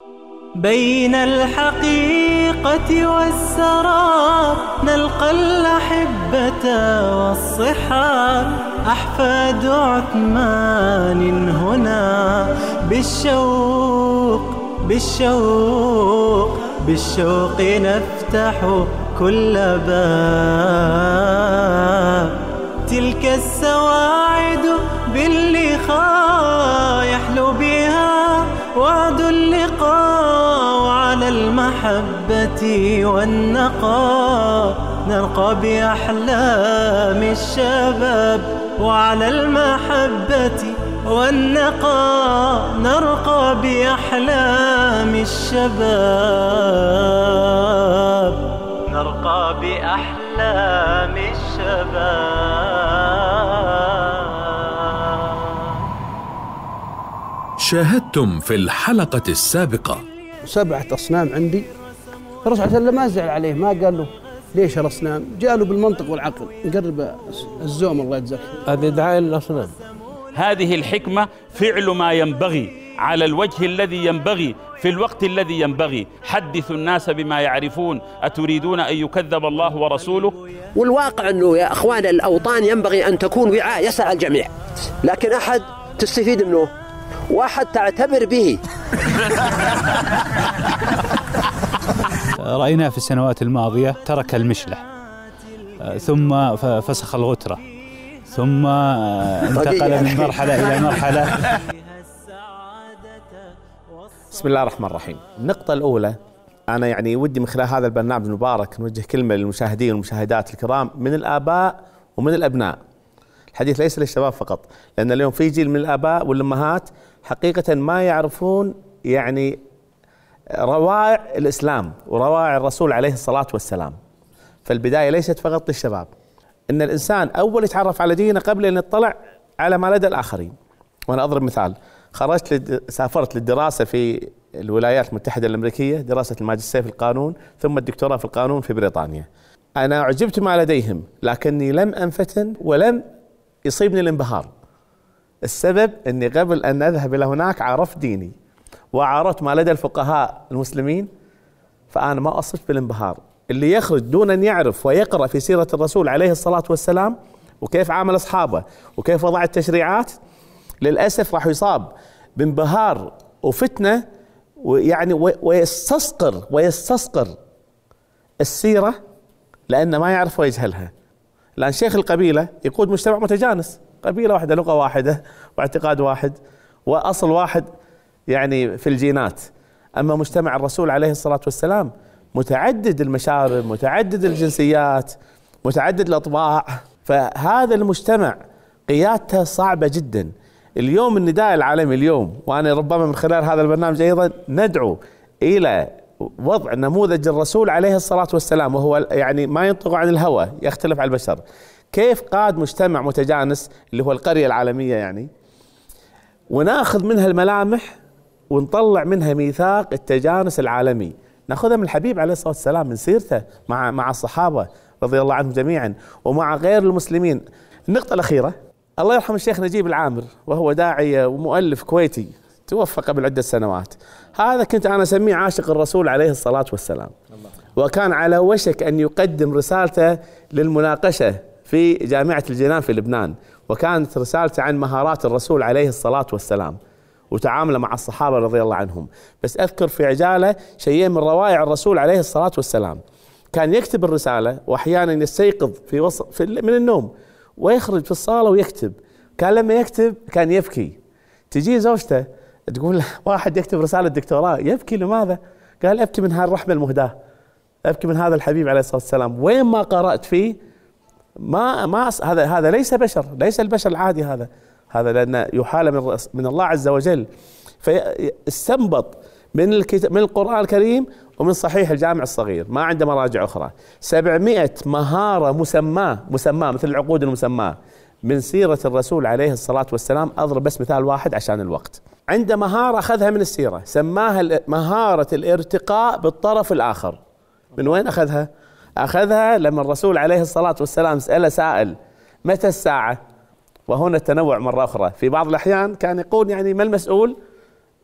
بين الحقيقة والسراب نلقى الأحبة والصحاب، أحفاد عثمان هنا بالشوق نفتح كل باب. تلك السواعد باللقاء يحلو بها وعد اللقاء، وعلى المحبة والنقاء نرقى بأحلام الشباب، وعلى المحبة والنقاء نرقى بأحلام الشباب، نرقى بأحلام الشباب. شاهدتم في الحلقة السابقة 7 أصنام عندي. الرسول صلى الله عليه وسلم ما زعل عليه، ما قال له ليش الأصنام، جاء له بالمنطق والعقل، نقرب الزوم الله يجزاك. هذه دعاية للأصنام. هذه الحكمة فعل ما ينبغي على الوجه الذي ينبغي في الوقت الذي ينبغي. حدثوا الناس بما يعرفون، أتريدون أن يكذب الله ورسوله؟ والواقع أنه يا أخوان الأوطان ينبغي أن تكون وعاء يسع الجميع، لكن أحد تستفيد منه واحد تعتبر به. رأينا في السنوات الماضية ترك المشلح، ثم فسخ الغترة، ثم انتقل من مرحلة إلى مرحلة. بسم الله الرحمن الرحيم. النقطة الأولى، أنا يعني ودي من خلال هذا البرنامج المبارك نوجه كلمة للمشاهدين والمشاهدات الكرام من الآباء ومن الأبناء. الحديث ليس للشباب فقط، لأن اليوم في جيل من الآباء والأمهات حقيقة ما يعرفون يعني روائع الإسلام وروائع الرسول عليه الصلاة والسلام. فالبداية ليست فقط للشباب، إن الإنسان أول يتعرف على دينه قبل أن يطلع على ما لدى الآخرين. وأنا أضرب مثال، سافرت للدراسة في الولايات المتحدة الأمريكية، دراسة الماجستير في القانون ثم الدكتوراه في القانون في بريطانيا. أنا أعجبت ما لديهم، لكني لم أنفتن ولم يصيبني الانبهار. السبب أني قبل أن أذهب إلى هناك عرفت ديني وعرفت ما لدى الفقهاء المسلمين، فأنا ما أصبت بالانبهار. اللي يخرج دون أن يعرف ويقرأ في سيرة الرسول عليه الصلاة والسلام وكيف عامل أصحابه وكيف وضع التشريعات، للأسف راح يصاب بانبهار وفتنة، ويعني ويستصقر السيرة لأن ما يعرف ويجهلها. لأن شيخ القبيلة يقود مجتمع متجانس، قبيلة واحدة، لغة واحدة، واعتقاد واحد، وأصل واحد يعني في الجينات. أما مجتمع الرسول عليه الصلاة والسلام متعدد المشارب، متعدد الجنسيات، متعدد الأطباع، فهذا المجتمع قيادته صعبة جدا. اليوم النداء العالمي اليوم، وأنا ربما من خلال هذا البرنامج أيضا ندعو إلى وضع نموذج الرسول عليه الصلاة والسلام، وهو يعني ما ينطق عن الهوى، يختلف عن البشر. كيف قاد مجتمع متجانس اللي هو القرية العالمية يعني، وناخذ منها الملامح ونطلع منها ميثاق التجانس العالمي، ناخذها من الحبيب عليه الصلاة والسلام، من سيرته مع الصحابة رضي الله عنهم جميعا ومع غير المسلمين. النقطة الأخيرة، الله يرحم الشيخ نجيب العامر، وهو داعية ومؤلف كويتي توفى قبل عدة سنوات. هذا كنت أنا أسميه عاشق الرسول عليه الصلاة والسلام، وكان على وشك أن يقدم رسالته للمناقشة في جامعة الجنان في لبنان، وكانت رسالته عن مهارات الرسول عليه الصلاة والسلام وتعامله مع الصحابة رضي الله عنهم. بس أذكر في عجالة شيئين من روائع الرسول عليه الصلاة والسلام. كان يكتب الرسالة، وأحيانا يستيقظ من النوم ويخرج في الصالة ويكتب. كان لما يكتب كان يبكي، تجي زوجته تقول له واحد يكتب رسالة دكتوراه يبكي، لماذا؟ قال أبكي من هالرحمة المهداة، أبكي من هذا الحبيب عليه الصلاة والسلام. وين ما قرأت فيه ما هذا ليس بشر، ليس البشر العادي، هذا لأنه يحال من الله عز وجل. فاستنبط من القرآن الكريم ومن صحيح الجامع الصغير، ما عنده مراجع أخرى، 700 مهارة مسماة مثل العقود المسماة من سيرة الرسول عليه الصلاة والسلام. أضرب بس مثال واحد عشان الوقت. عنده مهارة أخذها من السيرة، سماها مهارة الارتقاء بالطرف الآخر. من وين أخذها؟ أخذها لما الرسول عليه الصلاة والسلام سأل سائل متى الساعة؟ وهنا التنوع مرة أخرى، في بعض الأحيان كان يقول يعني ما المسؤول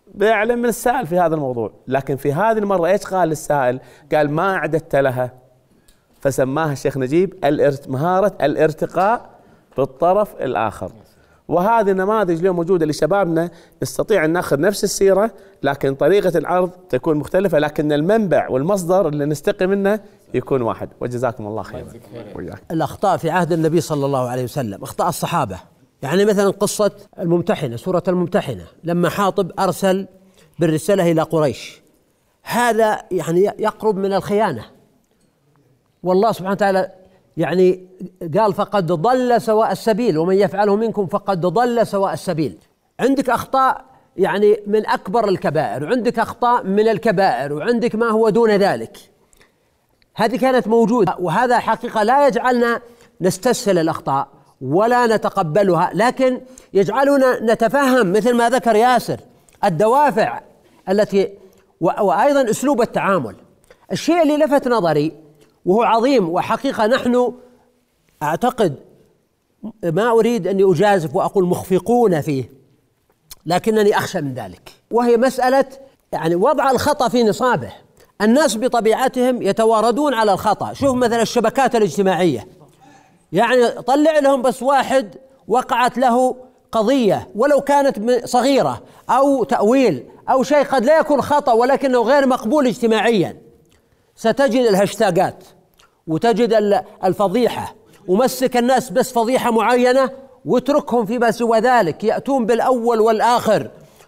بيعلم من السائل في هذا الموضوع. لكن في هذه المرة إيش قال السائل؟ قال ما أعددت لها، فسماها الشيخ نجيب مهارة الارتقاء بالطرف الآخر. وهذه النماذج اليوم موجودة لشبابنا، نستطيع أن نأخذ نفس السيرة لكن طريقة العرض تكون مختلفة، لكن المنبع والمصدر اللي نستقي منه يكون واحد. وجزاكم الله خيرا. الأخطاء في عهد النبي صلى الله عليه وسلم، أخطاء الصحابة، يعني مثلا قصة الممتحنة، سورة الممتحنة لما حاطب أرسل بالرسالة إلى قريش، هذا يعني يقرب من الخيانة. والله سبحانه وتعالى يعني قال فقد ضل سواء السبيل ومن يفعله منكم فقد ضل سواء السبيل. عندك أخطاء يعني من أكبر الكبائر، وعندك أخطاء من الكبائر، وعندك ما هو دون ذلك. هذه كانت موجودة، وهذا حقيقة لا يجعلنا نستسهل الأخطاء ولا نتقبلها، لكن يجعلنا نتفهم مثل ما ذكر ياسر الدوافع التي وأيضا أسلوب التعامل. الشيء اللي لفت نظري وهو عظيم، وحقيقة نحن أعتقد ما أريد أني أجازف وأقول مخفقون فيه، لكنني أخشى من ذلك، وهي مسألة يعني وضع الخطأ في نصابه. الناس بطبيعتهم يتواردون على الخطأ. شوف مثلا الشبكات الاجتماعية، يعني طلع لهم بس واحد وقعت له قضية ولو كانت صغيرة أو تأويل أو شيء قد لا يكون خطأ ولكنه غير مقبول اجتماعيا، ستجد الهاشتاجات وتجد الفضيحة، ومسك الناس بس فضيحة معينة واتركهم فيما سوى ذلك، يأتون بالأول والآخر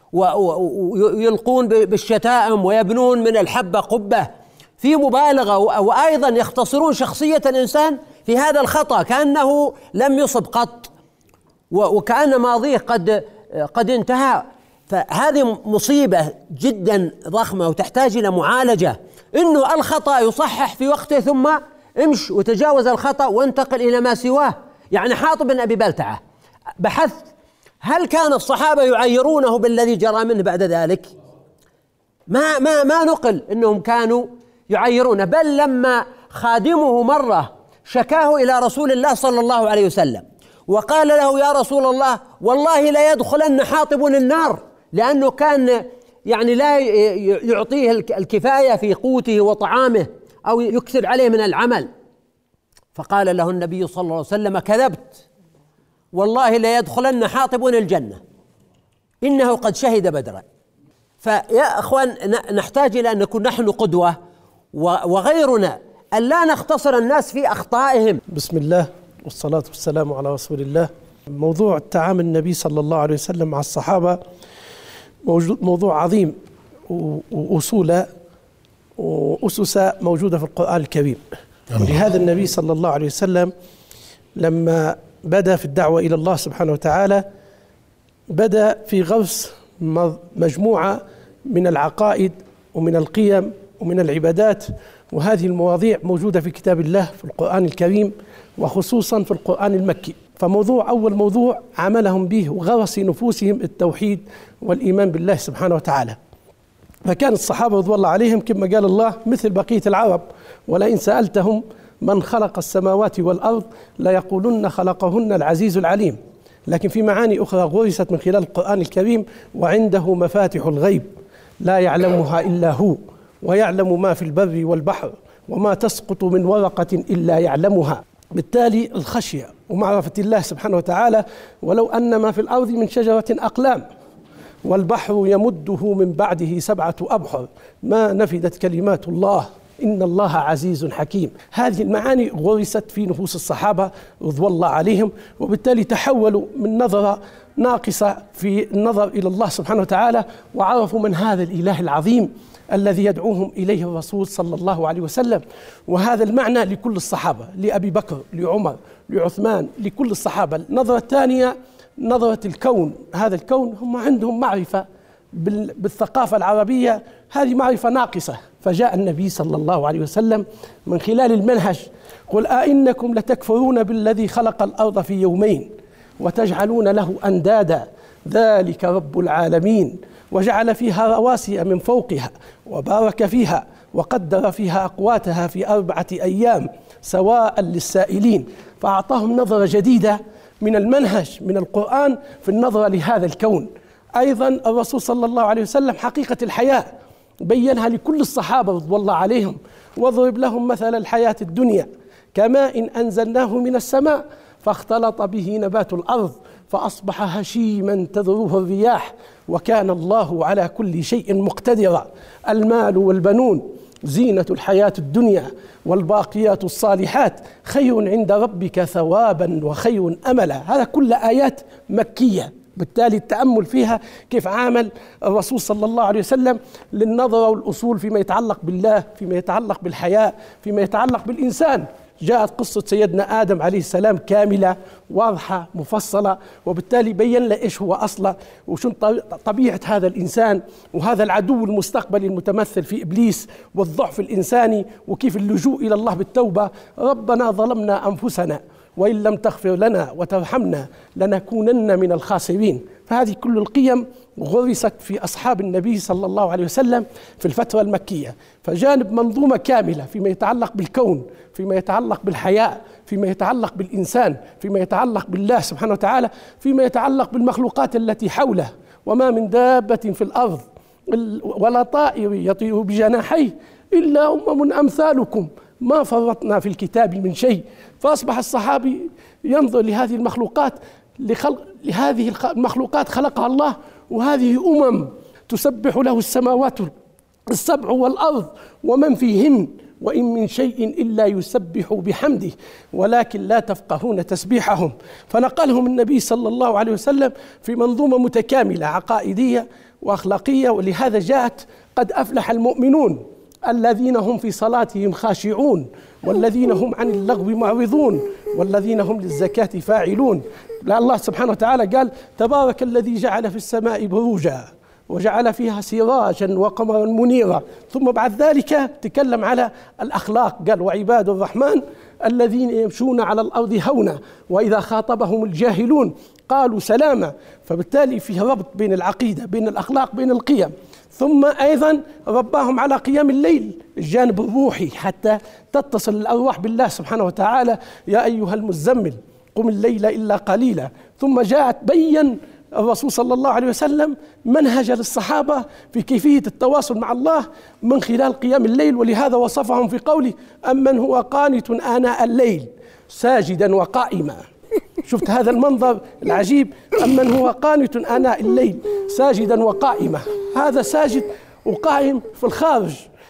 ويلقون بالشتائم ويبنون من الحبة قبة في مبالغة، وأيضا يختصرون شخصية الإنسان في هذا الخطأ كأنه لم يصب قط وكأن ماضيه قد انتهى. فهذه مصيبة جدا ضخمة وتحتاج إلى معالجة، إنه الخطأ يصحح في وقته ثم امش وتجاوز الخطأ وانتقل إلى ما سواه. يعني حاطب بن أبي بلتعة بحثت هل كان الصحابة يعيرونه بالذي جرى منه بعد ذلك؟ ما نقل إنهم كانوا يعيرونه، بل لما خادمه مرة شكاه إلى رسول الله صلى الله عليه وسلم وقال له يا رسول الله والله لا يدخلن حاطب النار، لأنه كان يعني لا يعطيه الكفاية في قوته وطعامه أو يكثر عليه من العمل. فقال له النبي صلى الله عليه وسلم كذبت، والله لا يدخلن حاطب الجنة إنه قد شهد بدرا. فيا أخوان نحتاج إلى أن نكون نحن قدوة وغيرنا، أن لا نختصر الناس في أخطائهم. بسم الله والصلاة والسلام على رسول الله. موضوع تعامل النبي صلى الله عليه وسلم مع الصحابة موضوع عظيم، وأصول وأسس موجودة في القرآن الكريم. ولهذا النبي صلى الله عليه وسلم لما بدأ في الدعوة إلى الله سبحانه وتعالى بدأ في غرس مجموعة من العقائد ومن القيم ومن العبادات، وهذه المواضيع موجودة في كتاب الله في القرآن الكريم وخصوصا في القرآن المكي. أول موضوع عملهم به وغرس نفوسهم التوحيد والإيمان بالله سبحانه وتعالى. فكان الصحابة رضوان الله عليهم كما قال الله مثل بقية العرب، ولئن سألتهم من خلق السماوات والأرض ليقولن خلقهن العزيز العليم. لكن في معاني أخرى غرست من خلال القرآن الكريم: وعنده مفاتح الغيب لا يعلمها إلا هو ويعلم ما في البر والبحر وما تسقط من ورقة إلا يعلمها. بالتالي الخشية ومعرفة الله سبحانه وتعالى: ولو أن ما في الأرض من شجرة أقلام والبحر يمده من بعده 7 أبحر ما نفدت كلمات الله إن الله عزيز حكيم. هذه المعاني غرست في نفوس الصحابة رضوان الله عليهم، وبالتالي تحولوا من نظرة ناقصة في النظر إلى الله سبحانه وتعالى، وعرفوا من هذا الإله العظيم الذي يدعوهم إليه الرسول صلى الله عليه وسلم. وهذا المعنى لكل الصحابة، لأبي بكر، لعمر، لعثمان، لكل الصحابة. النظرة الثانية نظرة الكون، هذا الكون هم عندهم معرفة بالثقافة العربية، هذه معرفة ناقصة. فجاء النبي صلى الله عليه وسلم من خلال المنهج: قل أئنكم لتكفرون بالذي خلق الأرض في يومين وتجعلون له أندادا ذلك رب العالمين وجعل فيها رواسي من فوقها وبارك فيها وقدر فيها أقواتها في 4 أيام سواء للسائلين. فأعطاهم نظرة جديدة من المنهج من القرآن في النظرة لهذا الكون. أيضا الرسول صلى الله عليه وسلم حقيقة الحياة بينها لكل الصحابة رضوان الله عليهم، واضرب لهم مثل الحياة الدنيا كماء أنزلناه من السماء فاختلط به نبات الأرض فأصبح هشيما تذروه الرياح وكان الله على كل شيء مقتدرا. المال والبنون زينة الحياة الدنيا والباقيات الصالحات خير عند ربك ثوابا وخير أملا. هذا كل آيات مكية، بالتالي التأمل فيها كيف عامل الرسول صلى الله عليه وسلم للنظرة والأصول فيما يتعلق بالله، فيما يتعلق بالحياة، فيما يتعلق بالإنسان. جاءت قصة سيدنا آدم عليه السلام كاملة واضحة مفصلة، وبالتالي بين له إيش هو أصله وشو طبيعة هذا الإنسان وهذا العدو المستقبلي المتمثل في إبليس والضعف الإنساني وكيف اللجوء إلى الله بالتوبة. ربنا ظلمنا أنفسنا وإن لم تغفر لنا وترحمنا لنكونن من الخاسرين. فهذه كل القيم غرست في أصحاب النبي صلى الله عليه وسلم في الفترة المكية. فجانب منظومة كاملة فيما يتعلق بالكون، فيما يتعلق بالحياة، فيما يتعلق بالإنسان، فيما يتعلق بالله سبحانه وتعالى، فيما يتعلق بالمخلوقات التي حوله. وما من دابة في الأرض ولا طائر يطير بجناحيه إلا أمم أمثالكم ما فرطنا في الكتاب من شيء. فأصبح الصحابي ينظر لهذه المخلوقات لهذه المخلوقات خلقها الله، وهذه أمم تسبح له السماوات السبع والأرض ومن فيهن وإن من شيء إلا يسبح بحمده ولكن لا تفقهون تسبيحهم. فنقلهم النبي صلى الله عليه وسلم في منظومة متكاملة عقائدية وأخلاقية. ولهذا جاءت قد أفلح المؤمنون الذين هم في صلاتهم خاشعون والذين هم عن اللغو معرضون والذين هم للزكاة فاعلون. لا الله سبحانه وتعالى قال تبارك الذي جعل في السماء بروجا وجعل فيها سراجا وقمرا منيرا. ثم بعد ذلك تكلم على الأخلاق، قال وعباد الرحمن الذين يمشون على الأرض هونا وإذا خاطبهم الجاهلون قالوا سلاما. فبالتالي فيه ربط بين العقيدة، بين الأخلاق، بين القيم. ثم أيضا رباهم على قيام الليل، الجانب الروحي، حتى تتصل الأرواح بالله سبحانه وتعالى. يا أيها المزمل قم الليل إلا قليلا. ثم جاءت بين الرسول صلى الله عليه وسلم منهج للصحابة في كيفية التواصل مع الله من خلال قيام الليل. ولهذا وصفهم في قوله أمن هو قانت آناء الليل ساجدا وقائما. شفت هذا المنظر العجيب، أمن هو قانت آناء الليل ساجدا وقائما. هذا ساجد وقائم في الخارج،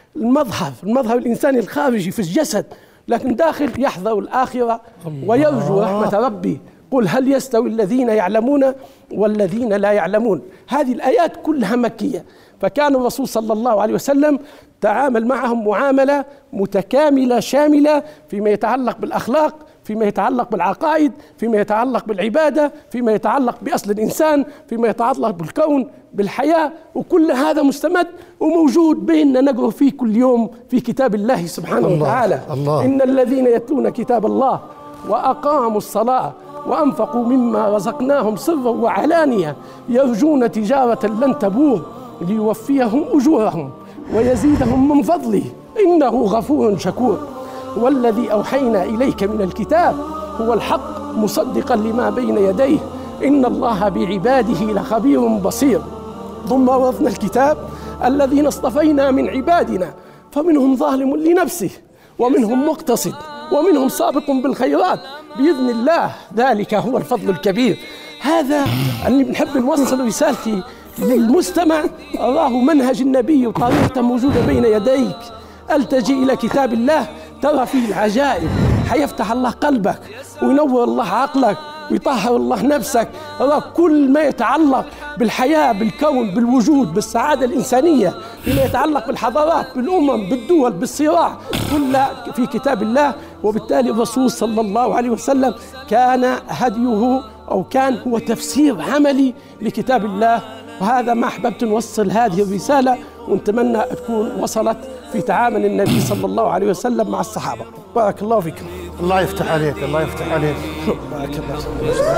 المظهر الإنساني الخارجي في الجسد، لكن داخل يحذر الآخرة ويرجو رحمة ربي. قل هل يستوي الذين يعلمون والذين لا يعلمون. هذه الآيات كلها مكية. فكان الرسول صلى الله عليه وسلم تعامل معهم معاملة متكاملة شاملة فيما يتعلق بالأخلاق، فيما يتعلق بالعقائد، فيما يتعلق بالعبادة، فيما يتعلق بأصل الإنسان، فيما يتعلق بالكون، بالحياة. وكل هذا مستمد وموجود بيننا نقرأ فيه كل يوم في كتاب الله سبحانه وتعالى. إن الذين يتلون كتاب الله وأقاموا الصلاة وأنفقوا مما رزقناهم سرا وعلانية يرجون تجارة لن تبور ليوفيهم أجورهم ويزيدهم من فضله إنه غفور شكور. والذي أوحينا إليك من الكتاب هو الحق مصدقا لما بين يديه إن الله بعباده لخبير بصير. ثم ورثنا الكتاب الذين اصطفينا من عبادنا فمنهم ظالم لنفسه ومنهم مقتصد ومنهم سابق بالخيرات بإذن الله ذلك هو الفضل الكبير. هذا اللي بنحب نوصل رسالتي للمستمع، أراه منهج النبي وطريقته موجودة بين يديك. التجي إلى كتاب الله ترى فيه العجائب، حيفتح الله قلبك وينور الله عقلك ويطهر الله نفسك. أرى كل ما يتعلق بالحياة، بالكون، بالوجود، بالسعادة الإنسانية، فيما يتعلق بالحضارات، بالأمم، بالدول، بالصراع، كلها في كتاب الله. وبالتالي الرسول صلى الله عليه وسلم كان هديه أو كان هو تفسير عملي لكتاب الله. وهذا ما أحببت نوصل هذه الرسالة، ونتمنى تكون وصلت في تعامل النبي صلى الله عليه وسلم مع الصحابة. بارك الله فيكم. الله يفتح عليك، الله يفتح عليك. بارك الله.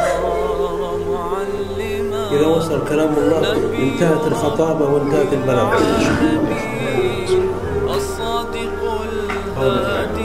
إذا وصل كلام الله انتهت الخطابة وانتهت البلاغة. الصادق الهادي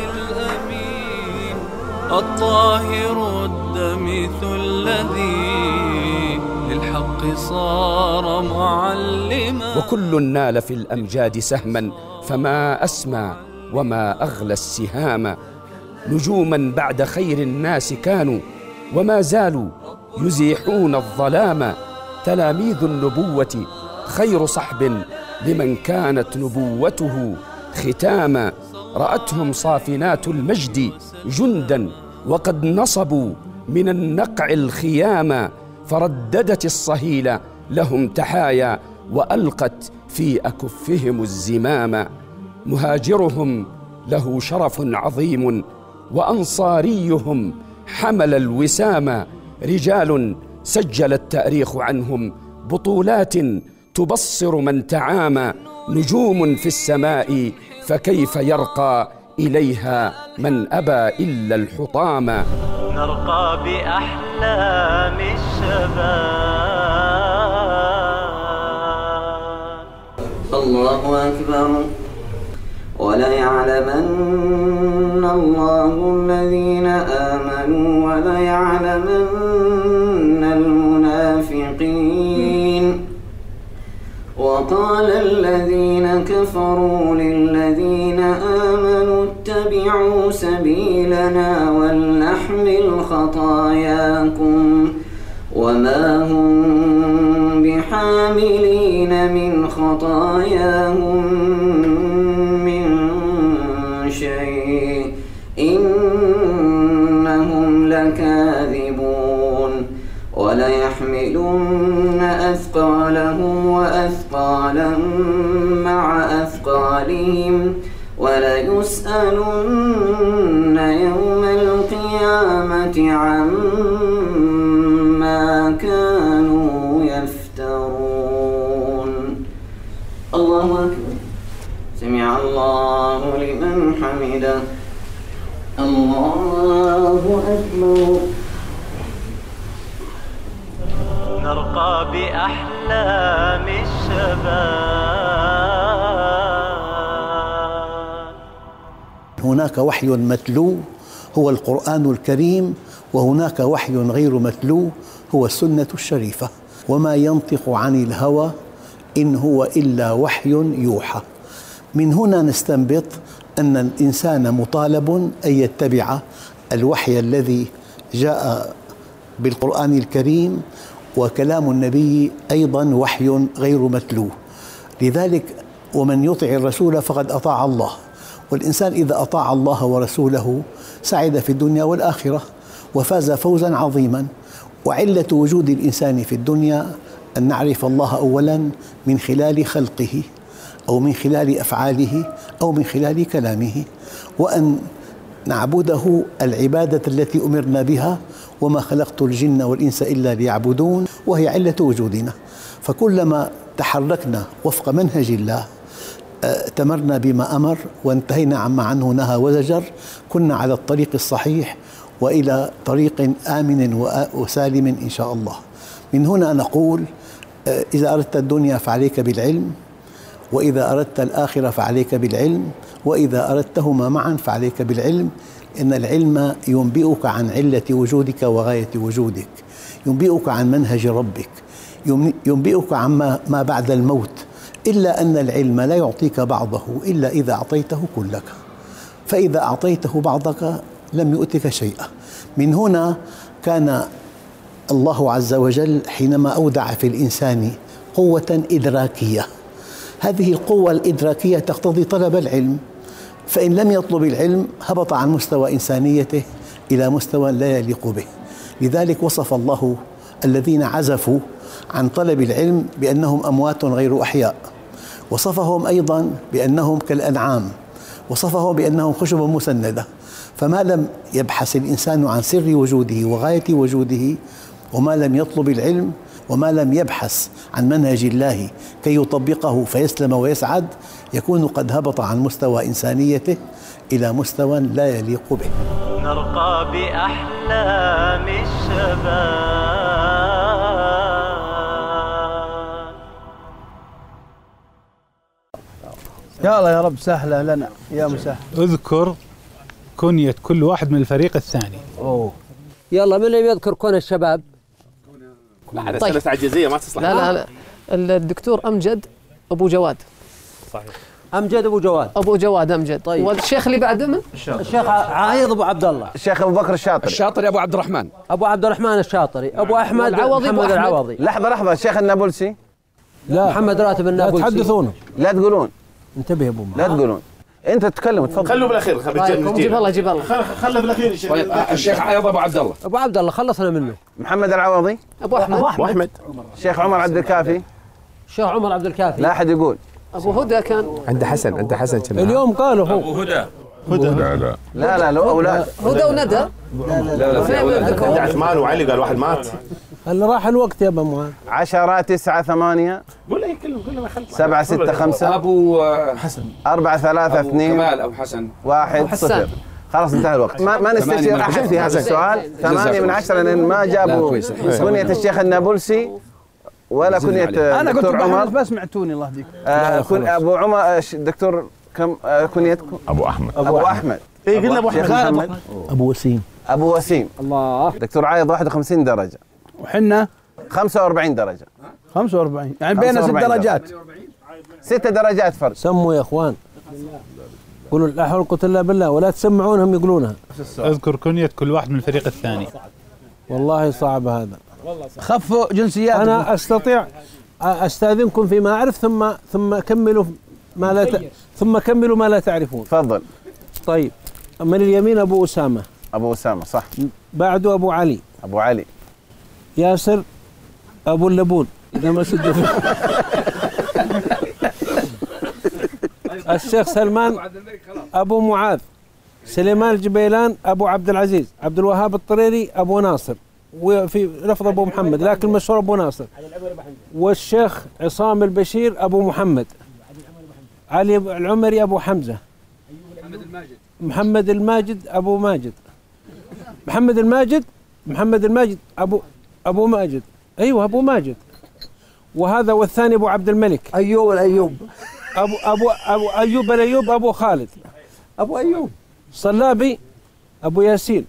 الأمين الطاهر الدمث الذي بالحق صار معلما. وكل نال في الأمجاد سهما فما أسمى وما أغلى السهام. نجوما بعد خير الناس كانوا وما زالوا يزيحون الظلام. تلاميذ النبوة خير صحب لمن كانت نبوته ختاما. رأتهم صافنات المجد جندا وقد نصبوا من النقع الخياما. فرددت الصهيل لهم تحايا وألقت في أكفهم الزمام. مهاجرهم له شرف عظيم وأنصاريهم حمل الوسام. رجال سجل التاريخ عنهم بطولات تبصر من تعامى. نجوم في السماء فكيف يرقى إليها من أبى إلا الحطام. نرقى بأحلام الشباب. الله أكبر. وليعلمن الله الذين آمنوا وليعلمن المنافقين. وقال الذين كفروا للذين آمنوا اتبعوا سبيلنا ولنحمل خطاياكم وما هم بحاملين من خطاياهم من شيء إنهم لكاذبون. وليحملن أثقالهم وأثقالا مع أثقالهم وليسألن يوم القيامة عما كانوا يفترون. الله أكبر. سمع الله لمن حمده. الله أكبر. نرقى بأحلام الشباب. هناك وحي متلو هو القرآن الكريم، وهناك وحي غير متلو هو السنة الشريفة. وما ينطق عن الهوى إن هو إلا وحي يوحى. من هنا نستنبط أن الإنسان مطالب أن يتبع الوحي الذي جاء بالقرآن الكريم، وكلام النبي أيضا وحي غير متلو. لذلك ومن يطع الرسول فقد أطاع الله. والإنسان إذا أطاع الله ورسوله سعد في الدنيا والآخرة وفاز فوزا عظيما. وعلة وجود الإنسان في الدنيا أن نعرف الله أولا من خلال خلقه أو من خلال أفعاله أو من خلال كلامه، وأن نعبده العبادة التي أمرنا بها. وما خلقت الجن والإنس إلا ليعبدون، وهي علة وجودنا. فكلما تحركنا وفق منهج الله ائتمرنا بما أمر وانتهينا عما عنه نهى وزجر، كنا على الطريق الصحيح وإلى طريق آمن وسالم إن شاء الله. من هنا نقول إذا أردت الدنيا فعليك بالعلم، وإذا أردت الآخرة فعليك بالعلم، وإذا أردتهما معا فعليك بالعلم. إن العلم ينبئك عن علة وجودك وغاية وجودك، ينبئك عن منهج ربك، ينبئك عن ما بعد الموت. إلا أن العلم لا يعطيك بعضه إلا إذا أعطيته كلك، فإذا أعطيته بعضك لم يؤتك شيئا. من هنا كان الله عز وجل حينما أودع في الإنسان قوة إدراكية، هذه القوة الإدراكية تقتضي طلب العلم، فإن لم يطلب العلم هبط عن مستوى إنسانيته إلى مستوى لا يليق به. لذلك وصف الله الذين عزفوا عن طلب العلم بأنهم أموات غير أحياء، وصفهم أيضا بأنهم كالأنعام، وصفهم بأنهم خشب مسندة. فما لم يبحث الإنسان عن سر وجوده وغاية وجوده، وما لم يطلب العلم، وما لم يبحث عن منهج الله كي يطبقه فيسلم ويسعد، يكون قد هبط عن مستوى إنسانيته إلى مستوى لا يليق به. نرقى بأحلام الشباب. يا الله يا رب سهلة لنا يا مسهل. اذكر كنية كل واحد من الفريق الثاني. يلا من اللي يذكر كون الشباب؟ لا هذا طيب. أسئلة تعجيزية ما تصلح. لا الدكتور أمجد أبو جواد. صحيح. أمجد أبو جواد أمجد. طيب. والشيخ اللي بعده من؟ الشيخ عايض أبو عبد الله. الشيخ أبو بكر الشاطري أبو عبد الرحمن. أبو عبد الرحمن الشاطري. أبو أحمد محمد العوضي. لحظة الشيخ النابلسي. لا محمد راتب النابلسي. لا تحدثونه. لا تقولون. انتبه يا ابو لا تقولون. انت تتكلم تفضل. خلوا بالاخير. جيب الله. خلوا بالاخير الشيخ. طيب الشيخ عايض ابو عبد الله خلصنا منه. محمد العوضي. ابو احمد. الشيخ عمر عبد الكافي. الشيخ عمر عبد الكافي. لا احد يقول. ابو هدى كان. عند حسن اليوم قالوا هو ابو هدى. لا اولاد. هدى وندى. لا عثمان وعلي قال واحد مات. هل راح الوقت يا ابو معاذ؟ 10 9 8 قول اي كلمه قول ما خلص 7 6 5 ابو حسن 4 3 2 كمال ابو حسن 1 0. خلاص انتهى الوقت. ما نستشير احد في هذا السؤال. 8 من 10 لان ما جابوا كنية الشيخ النابلسي ولا كنية دكتور عمر. بس سمعتوني الله يهديك. ابو عمر دكتور كم كنيتكم؟ ابو احمد. ابو احمد. اي قلنا ابو احمد. ابو وسيم. الله. دكتور عايض 51 درجة. وحنا 45 درجة. 45 يعني بين 6 درجات. 6 درجات فرق. سموا يا اخوان. قولوا لا حول ولا قوة الا بالله ولا تسمعونهم يقولونها. اذكر كنية كل واحد من الفريق الثاني. والله صعب هذا. خفوا جنسيات. انا استطيع استاذنكم فيما اعرف ثم كملوا ثم كملوا ما لا تعرفون. تفضل. طيب من اليمين ابو اسامة. ابو اسامة صح. بعده ابو علي. ابو علي. ياسر ابو اللبون اذا ما سجل. الشيخ سلمان ابو معاذ. سليمان الجبيلان ابو عبد العزيز. عبد الوهاب الطريري ابو ناصر. وفي لفظ ابو محمد لكن مشهور ابو ناصر. والشيخ عصام البشير ابو محمد. علي العمري ابو حمزة. محمد الماجد ابو ماجد. محمد الماجد ابو ماجد. ايوه ابو ماجد. وهذا والثاني ابو عبد الملك. ايوب ابو ايوب ابو خالد. ابو ايوب. صلابي ابو ياسين.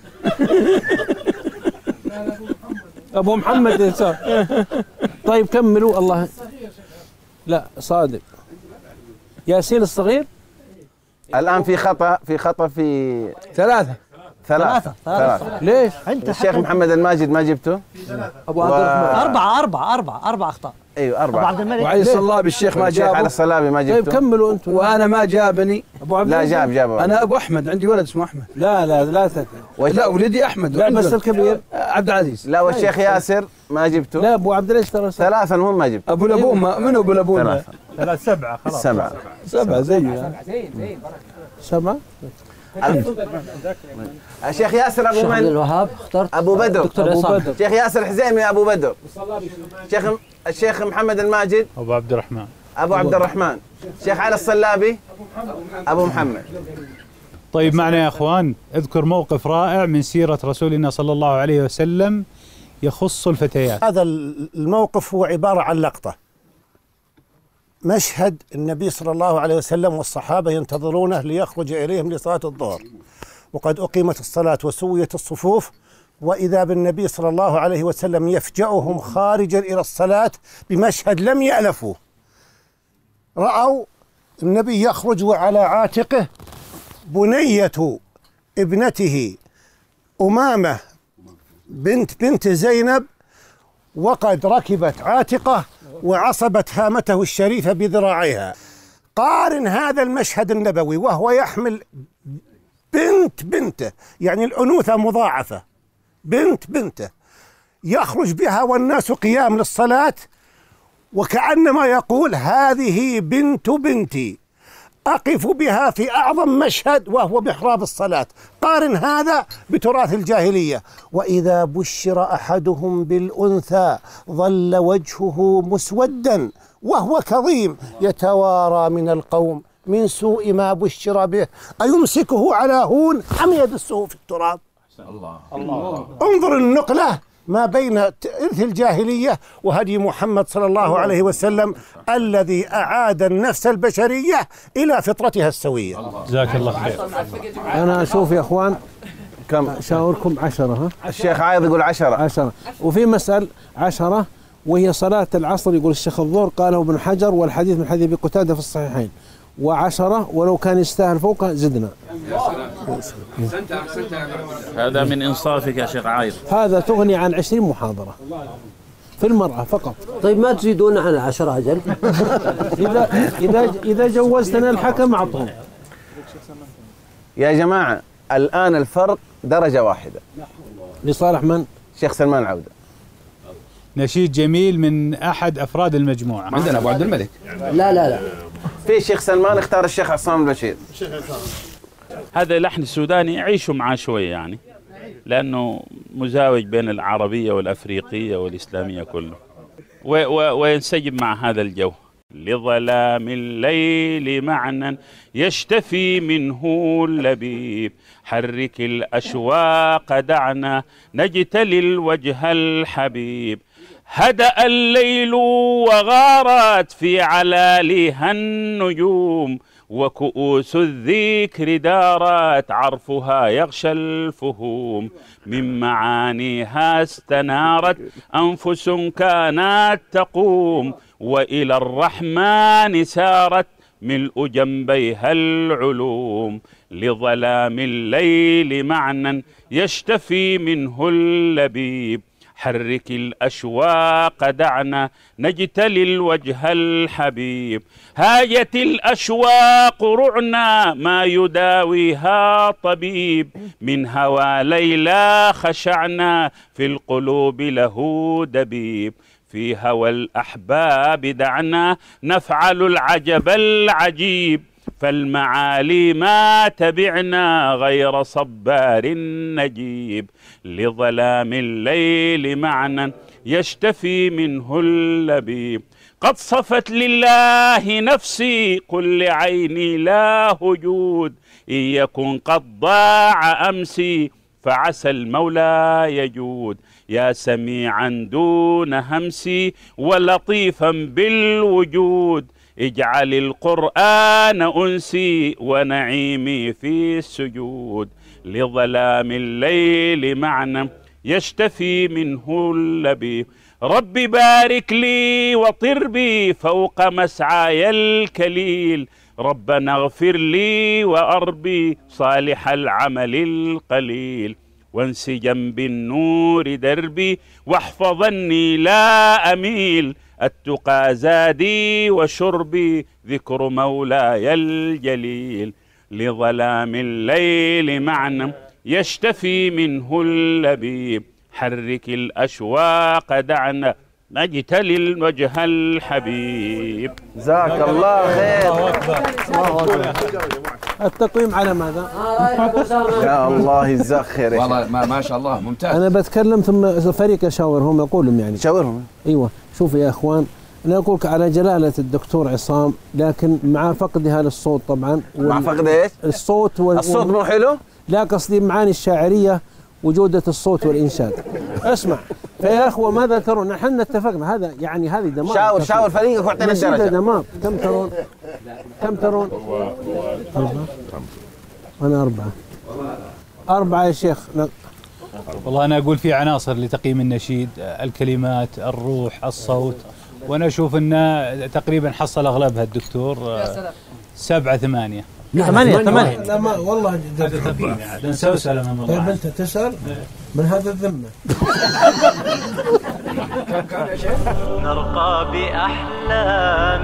ابو محمد يسار. طيب كملوا الله. لا صادق. ياسين الصغير. الان في خطأ في ثلاثة. ليش؟ الشيخ محمد الماجد ما جبته؟ ابو عبد الرحمن. أربع أخطاء. ايوه 4. وعلي الصلابي الشيخ ما جابه. علي الصلابي ما جبته. طيب كملوا انتم. وانا ما جابني. ابو عبد لا جاب انا ابو احمد عندي ولد اسمه احمد. لا ولدي احمد. لا بس الكبير عبد العزيز. لا والشيخ ياسر ما جبته. لا ابو عبد العزيز ترى 3 المهم ما جبته. ابو لبون من ابو لبون؟ 7 خلاص. 7 زيه. 7. الشيخ ياسر ابو من؟ الوهاب اخترت ابو بدر. دكتور عصام. الشيخ ياسر حزيمي ابو بدر. الشيخ محمد الماجد ابو عبد الرحمن. ابو عبد الرحمن. الشيخ علي الصلابي ابو محمد. طيب معنا يا اخوان اذكر موقف رائع من سيرة رسولنا صلى الله عليه وسلم يخص الفتيات. هذا الموقف هو عبارة عن لقطة. مشهد النبي صلى الله عليه وسلم والصحابة ينتظرونه ليخرج إليهم لصلاة الظهر، وقد أقيمت الصلاة وسويت الصفوف، وإذا بالنبي صلى الله عليه وسلم يفجأهم خارجا إلى الصلاة بمشهد لم يألفوه. رأوا النبي يخرج وعلى عاتقه بنية ابنته أمامة بنت زينب، وقد ركبت عاتقه وعصبت هامته الشريفة بذراعيها. قارن هذا المشهد النبوي وهو يحمل بنته، يعني الأنوثة مضاعفة، بنته يخرج بها والناس قيام للصلاة، وكأنما يقول هذه بنتي أقف بها في أعظم مشهد وهو محراب الصلاة. قارن هذا بتراث الجاهلية. وإذا بشر أحدهم بالأنثى ظل وجهه مسودا وهو كظيم يتوارى من القوم من سوء ما بشر به أيمسكه على هون أم يدسه في التراب. الله. انظر النقلة ما بين إرث الجاهلية وهدي محمد صلى الله عليه وسلم الذي أعاد النفس البشرية إلى فطرتها السوية. جزاك الله خير. أنا أشوف يا أخوان كم؟ شاوركم 10. الشيخ عايض يقول 10. وفي مسألة 10 وهي صلاة العصر، يقول الشيخ الظهر قاله ابن حجر والحديث من حديث أبي قتادة في الصحيحين، و10 ولو كان يستاهل فوقه زدنا. هذا من إنصافك يا شيخ عايض. هذا تغني عن 20 محاضرة في المرأة فقط. طيب ما تزيدون عن 10 أجل؟ إذا جوزتنا الحكم أعطوه. يا جماعة الآن الفرق درجة واحدة لصالح من؟ شيخ سلمان عودة. نشيد جميل من أحد أفراد المجموعة. عندنا أبو عبد الملك. لا في شيخ سلمان اختار الشيخ عصام البشير. هذا لحن السوداني يعيشوا معاه شوي يعني، لأنه مزاوج بين العربية والأفريقية والإسلامية كله، وينسجم مع هذا الجو. لظلام الليل معنى يشتفي منه اللبيب، حرك الأشواق دعنا نجتلي الوجه الحبيب. هدأ الليل وغارت في علالها النجوم، وكؤوس الذكر دارت عرفها يغشى الفهوم. من معانيها استنارت أنفس كانت تقوم، وإلى الرحمن سارت ملء جنبيها العلوم. لظلام الليل معنى يشتفي منه اللبيب، حرك الأشواق دعنا نجتلي الوجه الحبيب. هاجت الأشواق رعنا ما يداويها طبيب، من هوى ليلى خشعنا في القلوب له دبيب. في هوى الأحباب دعنا نفعل العجب العجيب، فالمعالي ما تبعنا غير صبار نجيب. لظلام الليل معنى يشتفي منه اللبيب، قد صفت لله نفسي قل لعيني لا هجود. إن يكن قد ضاع أمسي فعسى المولى يجود. يا سميعا دون همسي ولطيفا بالوجود، اجعل القرآن أنسي ونعيمي في السجود. لظلام الليل معنى يشتفي منه اللبيب، رب بارك لي وطر بي فوق مسعاي الكليل. ربنا اغفر لي وأربي صالح العمل القليل، وانسجم بالنور دربي واحفظني لا أميل. التقى زادي وشربي ذكر مولاي الجليل. لظلام الليل معنى يشتفي منه اللبيب، حرك الأشواق دعنا نجتلي الوجه الحبيب. جزاك الله خير. التقويم على ماذا؟ يا الله يجزاك خير. والله ما شاء الله ممتاز. أنا بتكلم ثم فريق أشاورهم أقولهم يعني. شاورهم. أيوة شوفوا يا إخوان، أنا أقول على جلالة الدكتور عصام، لكن مع فقدها للصوت طبعا. مع فقد إيش؟ الصوت الصوت مو حلو؟ لا قصدي معاني الشاعرية وجودة الصوت والإنشاد. اسمع فيا أخوة ماذا ترون؟ نحن اتفقنا هذا يعني هذه دمار. شاور فريقك واعطينا الدرجة. دمار. كم ترون؟ 4. أنا 4 يا شيخ. والله أنا أقول في عناصر لتقييم النشيد، الكلمات، الروح، الصوت، وأنا أشوف أن تقريبا حصل أغلبها الدكتور. 7 8. 8. لا ما والله هذا تقييم يعني نسوسل من الله. طيب أنت تسأل من هذا الذمة. نرقى بأحلام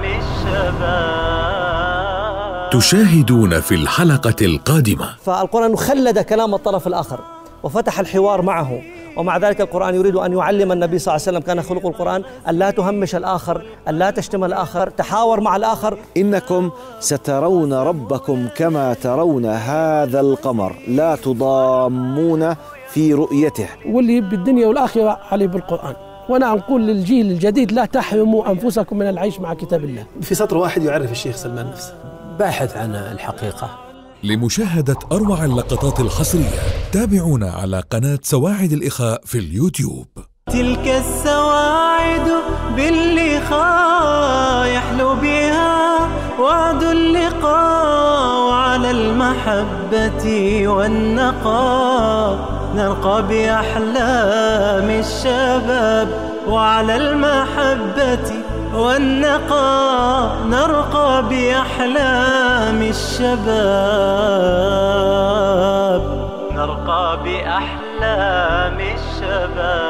الشباب. تشاهدون في الحلقة القادمة. فالقرآن خلد كلام الطرف الآخر وفتح الحوار معه، ومع ذلك القرآن يريد أن يعلم النبي صلى الله عليه وسلم، كان خلق القرآن أن لا تهمش الآخر، أن لا تشتم الآخر، تحاور مع الآخر. إنكم سترون ربكم كما ترون هذا القمر، لا تضامون في رؤيته. واللي بالدنيا والآخرة عليه بالقرآن. وأنا أقول للجيل الجديد لا تحرموا أنفسكم من العيش مع كتاب الله. في سطر واحد يعرف الشيخ سلمان نفسه، باحث عن الحقيقة. لمشاهدة أروع اللقطات الحصرية تابعونا على قناة سواعد الإخاء في اليوتيوب. تلك السواعد باللقاء يحلو بها وعد اللقاء على الماء. المحبة والنقاء نرقى بأحلام الشباب، وعلى المحبة والنقاء نرقى بأحلام الشباب، نرقى بأحلام الشباب.